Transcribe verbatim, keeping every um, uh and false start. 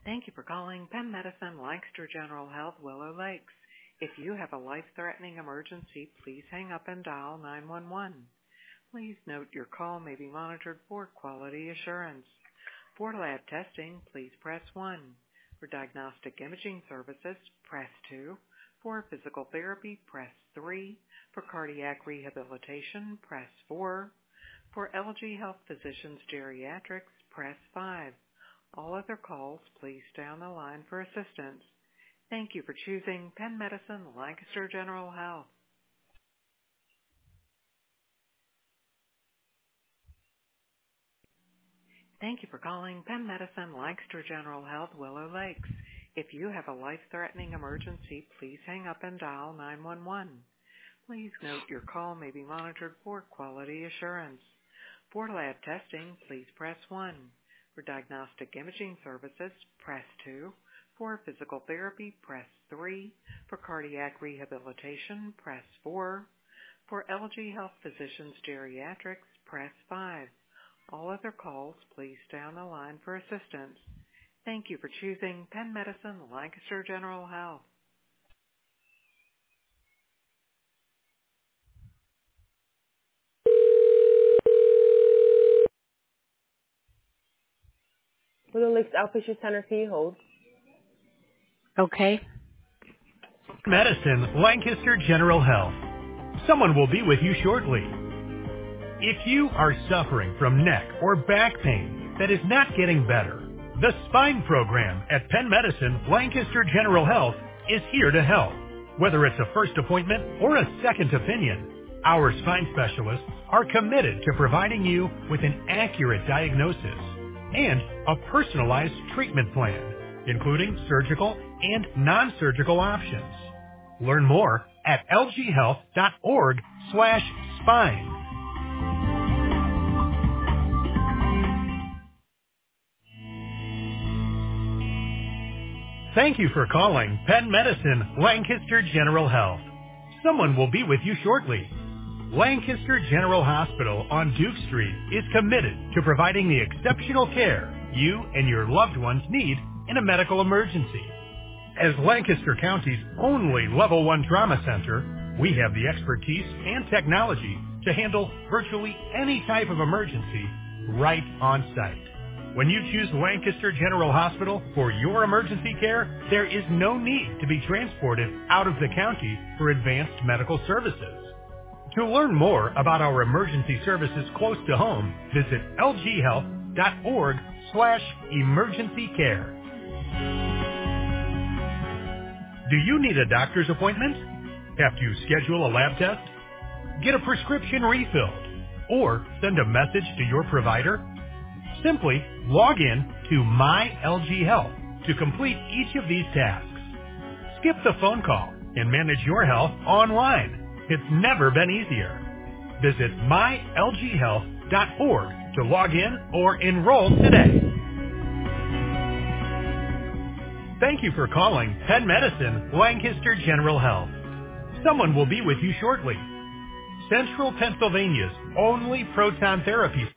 Thank you for calling Penn Medicine Lancaster General Health Willow Lakes. If you have a life-threatening emergency, please hang up and dial nine one one. Please note your call may be monitored for quality assurance. For lab testing, please press one. For diagnostic imaging services, press two. For physical therapy, press three. For cardiac rehabilitation, press four. For L G Health Physicians Geriatrics, press five. All other calls, please stay on the line for assistance. Thank you for choosing Penn Medicine Lancaster General Health. Thank you for calling Penn Medicine Lancaster General Health Willow Lakes. If you have a life-threatening emergency, please hang up and dial nine one one. Please note your call may be monitored for quality assurance. For lab testing, please press one. For diagnostic imaging services, press two. For physical therapy, press three. For cardiac rehabilitation, press four. For L G Health Physicians Geriatrics, press five. All other calls, please stay on the line for assistance. Thank you for choosing Penn Medicine Lancaster General Health. Willow Lakes Outpatient Center, can you hold? Okay. Medicine, Lancaster General Health. Someone will be with you shortly. If you are suffering from neck or back pain that is not getting better, the spine program at Penn Medicine, Lancaster General Health is here to help. Whether it's a first appointment or a second opinion, our spine specialists are committed to providing you with an accurate diagnosis and a personalized treatment plan, including surgical and non-surgical options. Learn more at lghealth.org slash spine. Thank you for calling Penn Medicine Lancaster General Health. Someone will be with you shortly. Lancaster General Hospital on Duke Street is committed to providing the exceptional care you and your loved ones need in a medical emergency. As Lancaster County's only level one trauma center, we have the expertise and technology to handle virtually any type of emergency right on site. When you choose Lancaster General Hospital for your emergency care, there is no need to be transported out of the county for advanced medical services. To learn more about our emergency services close to home, visit lghealth.org slash emergency care. Do you need a doctor's appointment? Have to schedule a lab test? Get a prescription refilled? Or send a message to your provider? Simply log in to My L G Health to complete each of these tasks. Skip the phone call and manage your health online. It's never been easier. Visit my l g health dot org to log in or enroll today. Thank you for calling Penn Medicine Lancaster General Health. Someone will be with you shortly. Central Pennsylvania's only proton therapy